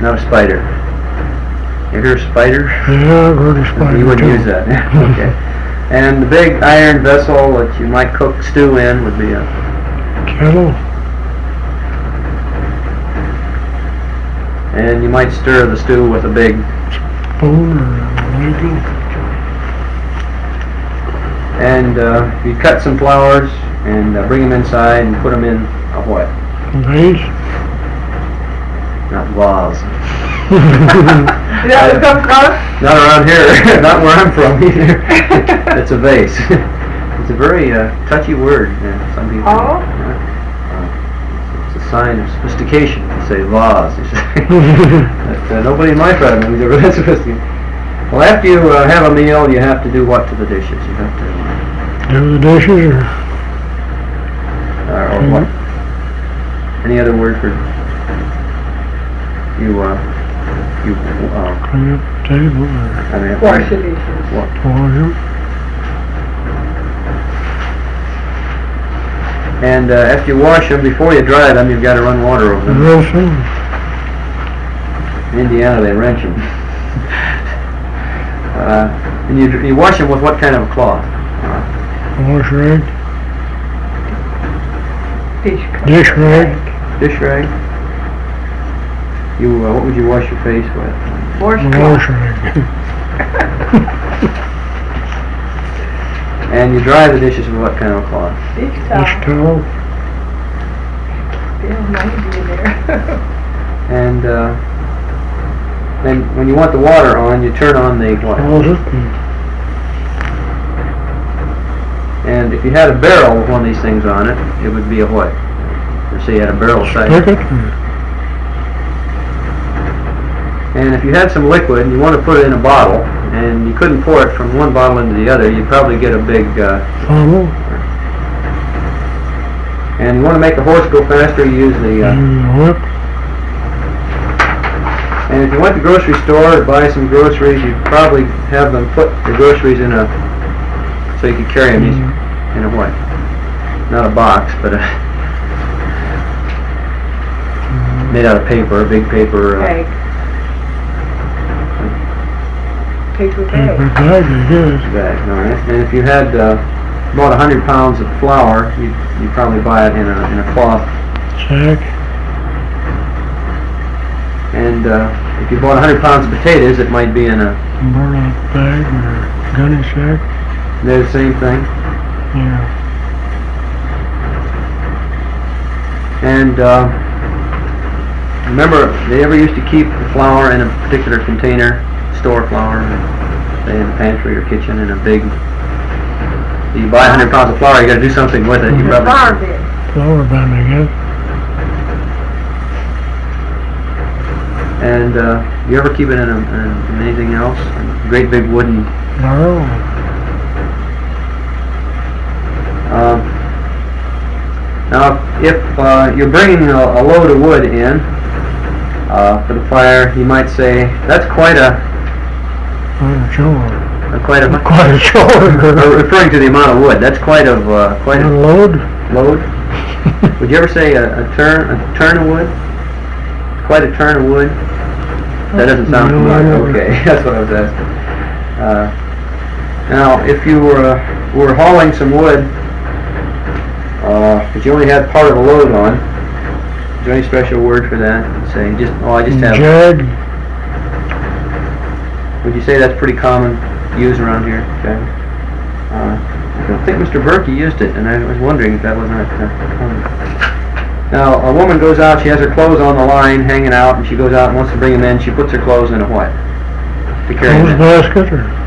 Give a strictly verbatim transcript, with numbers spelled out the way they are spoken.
not a spider. You hear a spider? Yeah, I've heard a spider. You wouldn't too. use that. Okay. And the big iron vessel that you might cook stew in would be a Kettle. and you might stir the stew with a big Spoon or a ladle. and uh, you cut some flowers and uh, bring them inside and put them in a what? Vase. Not vase. That would come close? Not around here. Not where I'm from either. It's a vase. It's a very uh, touchy word. Yeah, some people. Oh? Uh, it's, it's a sign of sophistication to say vase. You say. But, uh, nobody in my family is ever that sophisticated. Well, after you uh, have a meal, you have to do what to the dishes? You have to. Do the dishes or? Uh, or what? Any other word for you? Uh, you. Uh, Clean up the table or? I mean, Wash the dishes. What? Wash them. And uh, after you wash them, before you dry them, you've got to run water over them. Roast them. In Indiana, they wrench them. uh, and you you wash them with what kind of a cloth? Wash rag. Dish Dish rag. Dish rag. You uh, what would you wash your face with? Wash rag. And you dry the dishes with what kind of a cloth? Dish Dish towel. towel. Yeah, mine be in there. And uh, then when you want the water on, you turn on the what? Faucet. And if you had a barrel with one of these things on it, it would be a what? Or say you had a barrel size. Spigot. And if you had some liquid and you want to put it in a bottle, and you couldn't pour it from one bottle into the other, you'd probably get a big, uh, Funnel. and you want to make the horse go faster, you use the, uh, Mm, whip. and if you went to the grocery store to buy some groceries, you'd probably have them put the groceries in a, so you could carry them easy, Mm. in a what? Not a box, but a, made out of paper, a big paper, uh, Bag. Paper Paper bag. bag, I guess. bag, all right. And if you had uh, about a hundred pounds of flour, you'd, you'd probably buy it in a in a cloth. Sack. And uh, if you bought a hundred pounds of potatoes, it might be in a. Burlap bag or gunny sack. They're the same thing. Yeah. And uh, remember, they ever used to keep the flour in a particular container, store flour, say in the pantry or kitchen, in a big. You buy a hundred pounds of flour, you got to do something with it. You The probably. flour bin. Flour bin, I guess. And uh, you ever keep it in, a, in anything else? A great big wooden. Barrel. Uh, now, if uh, you're bringing a, a load of wood in uh, for the fire, you might say that's quite a, Quite a chore. a quite a. Quite a uh, chore. referring to the amount of wood, that's quite of uh, quite a Unload. load. Would you ever say a, a turn a turn of wood? Quite a turn of wood. That doesn't sound No, I familiar. never- Okay, that's what I was asking. Uh, now, if you were uh, were hauling some wood, uh, but you only had part of a load on, is there any special word for that? Say just oh, I just have. Jag. Would you say that's pretty common use around here? Okay. Uh, I don't think Mister Berkey used it, and I was wondering if that was not uh, common. Now, a woman goes out, she has her clothes on the line, hanging out, and she goes out and wants to bring them in. She puts her clothes in a what? To carry them Clothes in. basket or